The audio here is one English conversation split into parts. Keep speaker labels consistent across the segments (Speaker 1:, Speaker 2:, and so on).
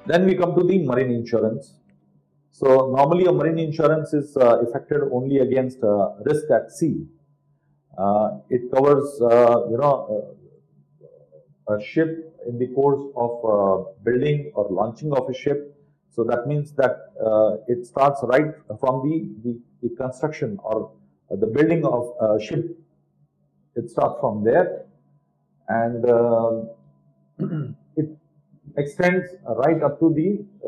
Speaker 1: Then we come to the marine insurance. So normally a marine insurance is effected only against risk at sea. It covers, a ship in the course of building or launching of a ship. So that means that it starts right from the construction or the building of a ship. It starts from there, and it extends right up to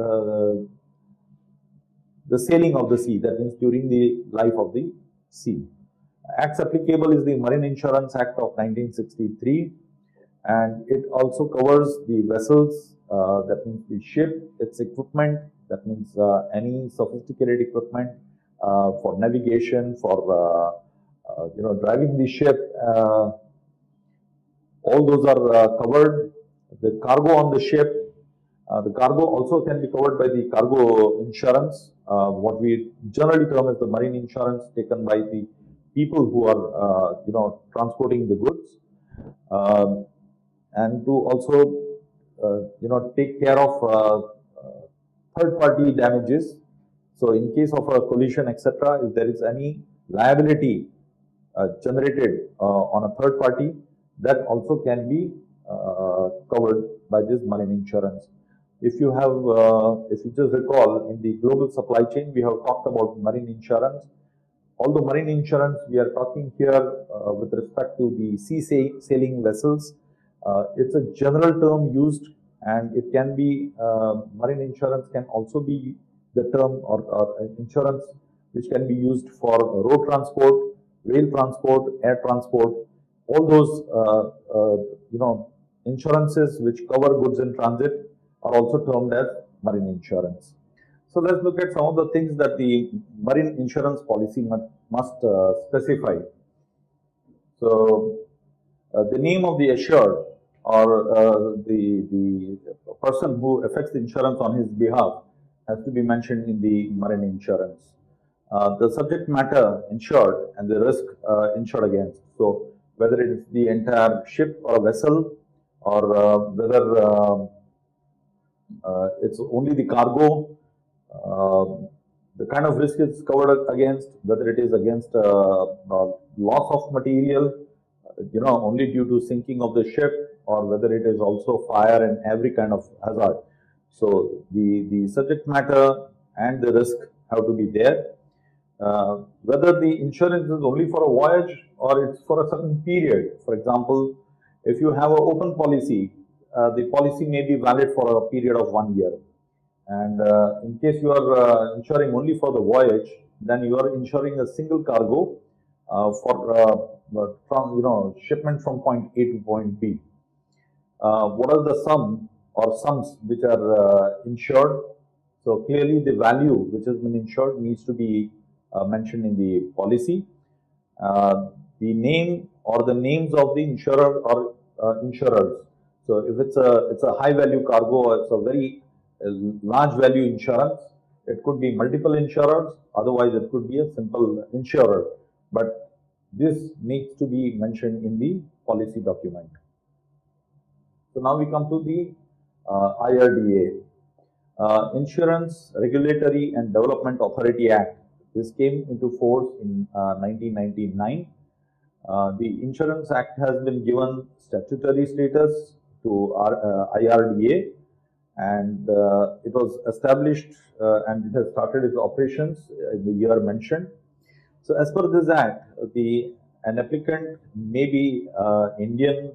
Speaker 1: the sailing of the sea. That means during the life of the sea. Acts applicable is the Marine Insurance Act of 1963, and it also covers the vessels, that means the ship, its equipment, that means any sophisticated equipment for navigation, for driving the ship. All those are covered. The cargo on the ship, the cargo also can be covered by the cargo insurance, what we generally term as the marine insurance, taken by the people who are transporting the goods, and to also take care of third party damages. So in case of a collision, etc., if there is any liability generated on a third party, that also can be covered by this marine insurance. If you just recall, in the global supply chain, we have talked about marine insurance. Although marine insurance, we are talking here with respect to the sea sailing vessels. It's a general term used, and it can be, marine insurance can also be the term or insurance which can be used for road transport, rail transport, air transport. All those insurances which cover goods in transit are also termed as marine insurance. So let's look at some of the things that the marine insurance policy must specify. So the name of the assured, or the person who effects the insurance on his behalf, has to be mentioned in the marine insurance. The subject matter insured and the risk insured against. So whether it is the entire ship or a vessel, or whether it's only the cargo, the kind of risk is covered against, whether it is against loss of material, only due to sinking of the ship, or whether it is also fire and every kind of hazard. So the subject matter and the risk have to be there. Whether the insurance is only for a voyage or it's for a certain period. For example, if you have an open policy, the policy may be valid for a period of 1 year. And in case you are insuring only for the voyage, then you are insuring a single cargo from shipment from point A to point B. What are the sum or sums which are insured? So clearly the value which has been insured needs to be mentioned in the policy. The name or the names of the insurer or insurers. So if it's a high value cargo, or it's a very large value insurance, it could be multiple insurers, otherwise it could be a simple insurer. But this needs to be mentioned in the policy document. So now we come to the IRDA, Insurance Regulatory and Development Authority Act. This came into force in 1999. The Insurance Act has been given statutory status to IRDA, and it was established and it has started its operations in the year mentioned. So as per this act, an applicant may be Indian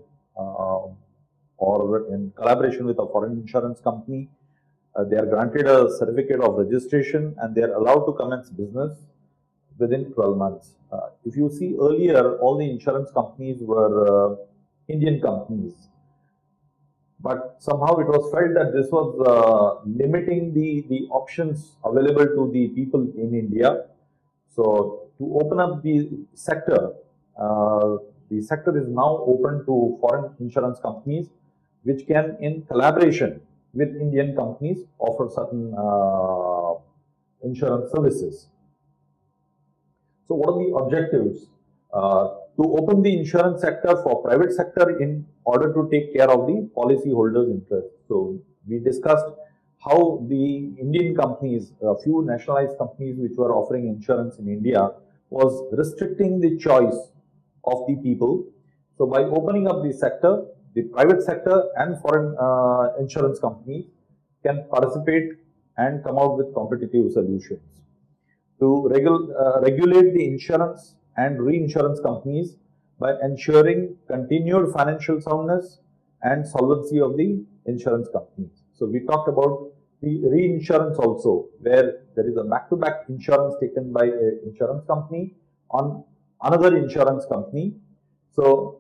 Speaker 1: or in collaboration with a foreign insurance company. They are granted a certificate of registration and they are allowed to commence business within 12 months. If you see earlier, all the insurance companies were Indian companies. But somehow it was felt that this was limiting the options available to the people in India. So to open up the sector is now open to foreign insurance companies, which can, in collaboration with Indian companies, offer certain insurance services. So what are the objectives? To open the insurance sector for private sector in order to take care of the policyholders' interest. So we discussed how the Indian companies, a few nationalized companies which were offering insurance in India, was restricting the choice of the people. So by opening up the sector, the private sector and foreign insurance companies can participate and come out with competitive solutions. To regulate the insurance and reinsurance companies by ensuring continued financial soundness and solvency of the insurance companies. So we talked about the reinsurance also, where there is a back-to-back insurance taken by an insurance company on another insurance company. So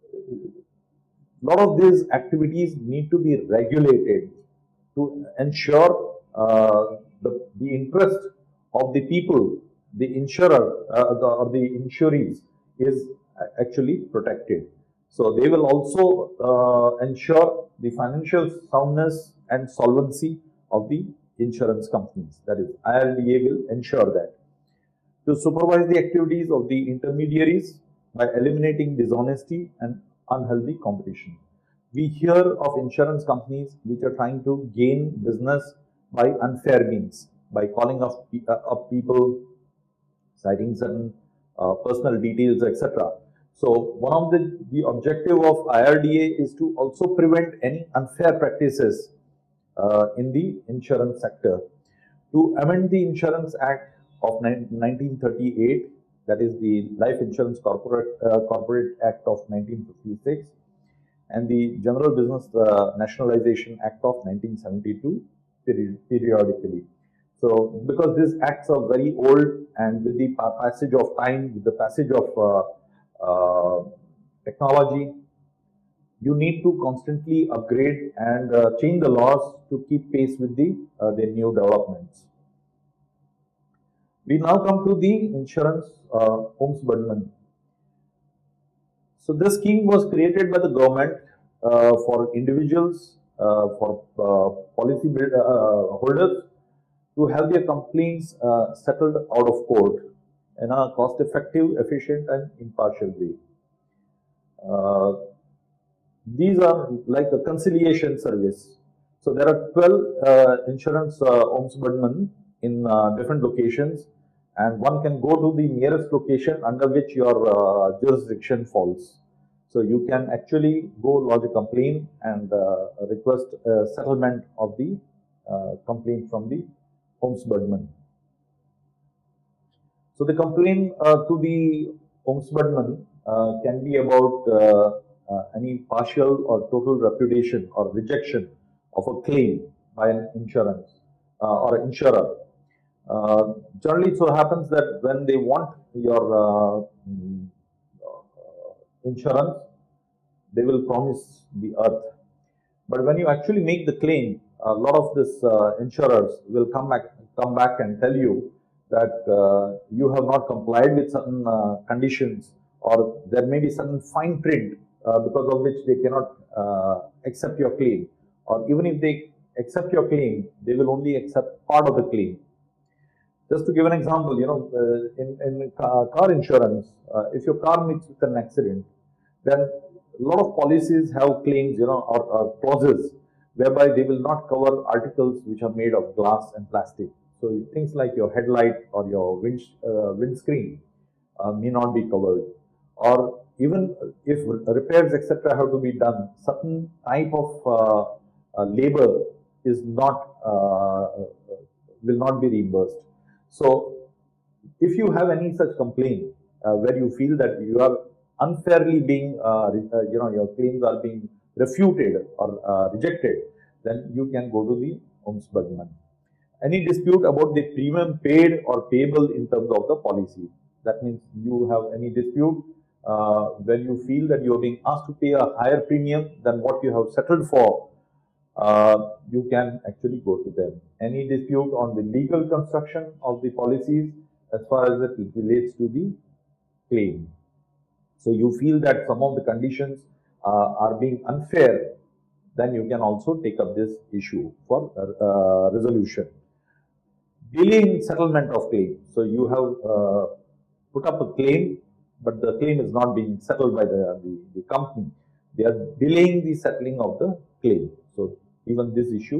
Speaker 1: a lot of these activities need to be regulated to ensure the interest of the people, the insurer or the insurees is actually protected. So they will also ensure the financial soundness and solvency of the insurance companies. That is, IRDA will ensure that. To supervise the activities of the intermediaries by eliminating dishonesty and unhealthy competition. We hear of insurance companies which are trying to gain business by unfair means, by calling up people, citing certain personal details, etc. So one of the objective of IRDA is to also prevent any unfair practices in the insurance sector. To amend the Insurance Act of 1938, that is the Life Insurance Corporate Act of 1956, and the General Business Nationalization Act of 1972 periodically. So because these acts are very old, and with the passage of time, with the passage of technology, you need to constantly upgrade and change the laws to keep pace with the new developments. We now come to the insurance ombudsman. So this scheme was created by the government for individuals, for policy holders to have their complaints settled out of court in a cost-effective, efficient, and impartial way. These are like a conciliation service. So there are 12 insurance ombudsmen in different locations, and one can go to the nearest location under which your jurisdiction falls. So you can actually go lodge a complaint and request a settlement of the complaint from the ombudsman. So the complaint to the ombudsman can be about any partial or total repudiation or rejection of a claim by an insurance or insurer. Generally, it so happens that when they want your insurance, they will promise the earth. But when you actually make the claim, a lot of these insurers will come back and tell you that you have not complied with certain conditions, or there may be certain fine print because of which they cannot accept your claim, or even if they accept your claim, they will only accept part of the claim. Just to give an example, in car insurance, if your car meets with an accident, then a lot of policies have claims, or clauses whereby they will not cover articles which are made of glass and plastic. So things like your headlight or your windscreen may not be covered. Or even if repairs, etc., have to be done, certain type of labor is not will not be reimbursed. So if you have any such complaint where you feel that you are unfairly being, your claims are being refuted or rejected, then you can go to the ombudsman. Any dispute about the premium paid or payable in terms of the policy. That means you have any dispute when you feel that you are being asked to pay a higher premium than what you have settled for, you can actually go to them. Any dispute on the legal construction of the policies as far as it relates to the claim. So you feel that some of the conditions are being unfair, then you can also take up this issue for resolution. Delaying settlement of claim. So you have put up a claim, but the claim is not being settled by the company. They are delaying the settling of the claim. So even this issue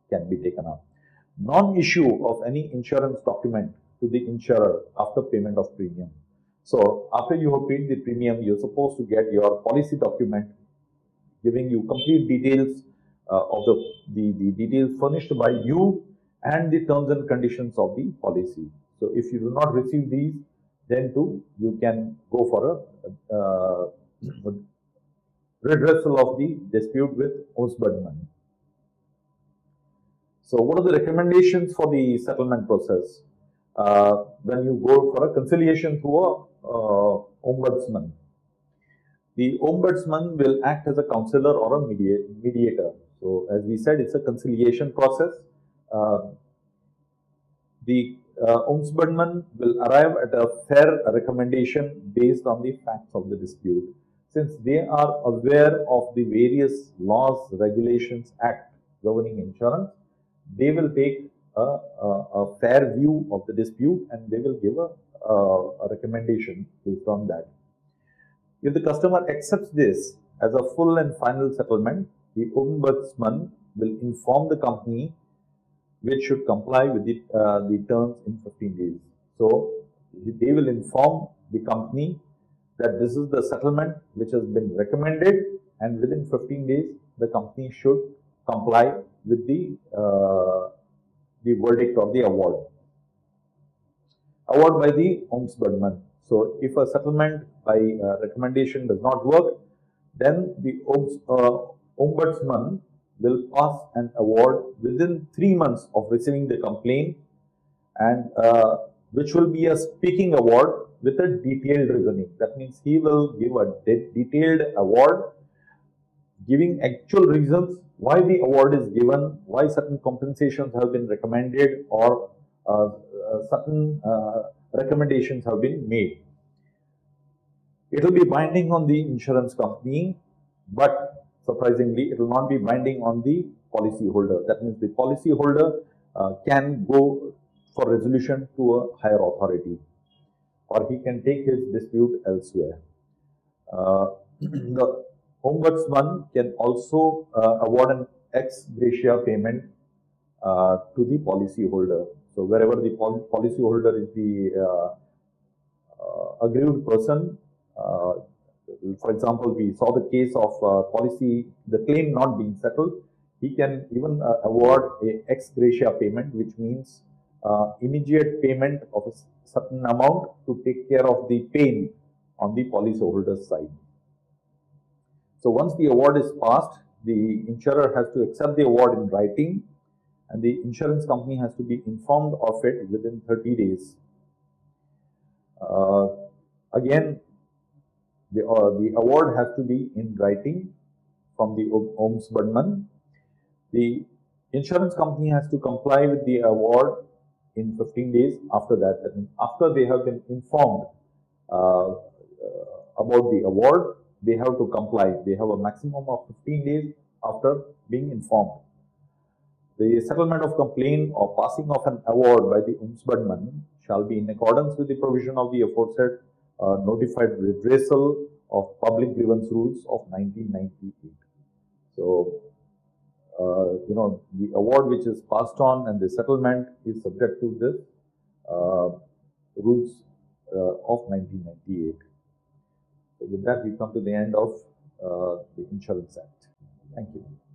Speaker 1: can be taken up. Non-issue of any insurance document to the insurer after payment of premium. So after you have paid the premium, you're supposed to get your policy document giving you complete details of the details furnished by you and the terms and conditions of the policy. So if you do not receive these, then too you can go for a redressal of the dispute with Ombudsman. So what are the recommendations for the settlement process when you go for a conciliation through a Ombudsman? The Ombudsman will act as a counselor or a mediator. So as we said, it's a conciliation process. The Ombudsman will arrive at a fair recommendation based on the facts of the dispute. Since they are aware of the various laws, regulations, act governing insurance, they will take a fair view of the dispute and they will give a recommendation based on that. If the customer accepts this as a full and final settlement, the Ombudsman will inform the company which should comply with the terms in 15 days. So they will inform the company that this is the settlement which has been recommended, and within 15 days the company should comply with the verdict or the award. Award by the Ombudsman. So if a settlement by recommendation does not work, then the Ombudsman will pass an award within 3 months of receiving the complaint, and which will be a speaking award with a detailed reasoning. That means he will give a detailed award giving actual reasons why the award is given, why certain compensations have been recommended, or certain recommendations have been made. It will be binding on the insurance company, but surprisingly, it will not be binding on the policy holder. That means the policy holder can go for resolution to a higher authority, or he can take his dispute elsewhere. The Ombudsman can also award an ex gratia payment to the policy holder. So wherever the policy holder is the aggrieved person, for example, we saw the case of the claim not being settled, he can even award a ex gratia payment, which means immediate payment of a certain amount to take care of the pain on the policyholder's side. So once the award is passed, the insurer has to accept the award in writing, and the insurance company has to be informed of it within 30 days. Again, the award has to be in writing from the Ombudsman. The insurance company has to comply with the award in 15 days after that. That means after they have been informed about the award, they have to comply. They have a maximum of 15 days after being informed. The settlement of complaint or passing of an award by the Ombudsman shall be in accordance with the provision of the aforesaid notified redressal of public grievance rules of 1998. So, the award which is passed on and the settlement is subject to this rules of 1998. So with that, we come to the end of the Insurance Act. Thank you.